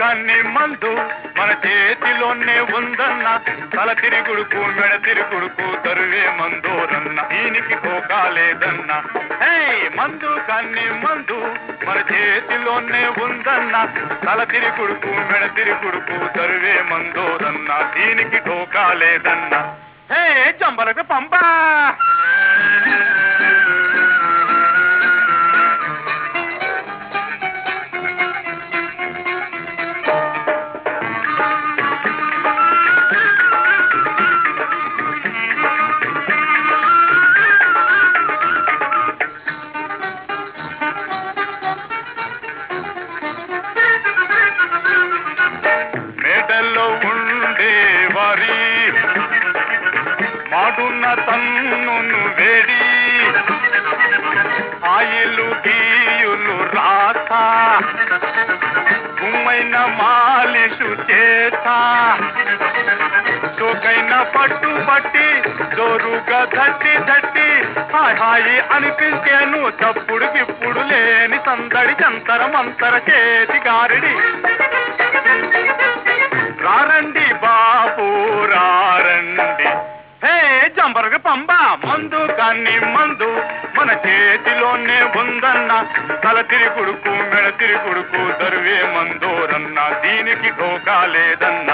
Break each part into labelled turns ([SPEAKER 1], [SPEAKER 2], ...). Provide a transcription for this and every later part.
[SPEAKER 1] కన్ని మందు మన చేతిలోనే ఉందన్న తల తిరుగుడుకు మెడ తిరుగుడుకు తరువే మందోరన్న దీనికి ధోకాలేదన్న హే మందు కన్ని మందు మన చేతిలోనే ఉందన్న తల తిరుగుడుకు మెడ తిరుగుడుకు తరువే మందోరన్న దీనికి ధోకాలేదన్న హే జంబలకు పంపా మాడున్న తన్నును వేడి ఆయిలు గీయులు రాత గుమ్మైన మాలిషు చేత చోకైన పట్టు పట్టి జోరుగా దట్టి దట్టి హాయ్ హాయి అనిపించేను తప్పుడు గిప్పుడు లేని సందడి జంతర మంతర చేతి గారిడి రారండి బాబు రారండి హే జంబరగ పంబ మందు కన్ని మందు మన చేతిలోనే ఉందన్న తల తిరుగుడుకు మెడ తిరుగుడుకు దరువే మందోరన్న దీనికి ధోకాలేదన్న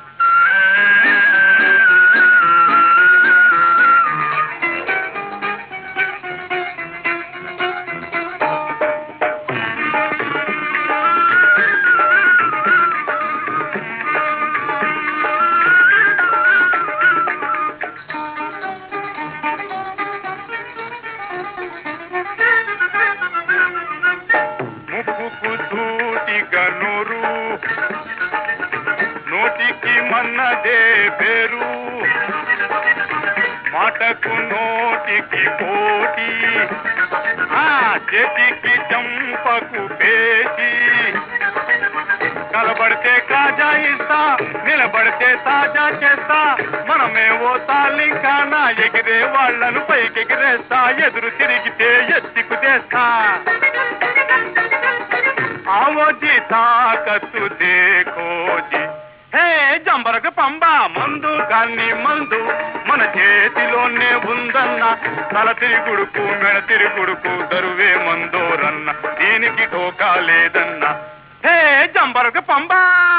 [SPEAKER 1] నూరు నోటికి మన్నదే పేరు మాటకు నోటికి పోటీ చేతికి చంపకు పేచి కలబడితే కాజా ఇస్తా నిలబడితే తాజా చేస్తా మనమేవో తాలింకానా ఎగిరే వాళ్లను పైకెగిరేస్తా ఎదురు తిరిగితే ఎత్తికు తెస్తా आवोजी ताकत देखो जी हे जंबरक पंबा मंदु कानी मंदु मन చేతిలోనే ఉందన్న తల తిరుగుడుకు మెడ తిరుగుడుకు దరువే మందోరన్న దీనికి ధోకాలేదన్న హే జంబరక పంబా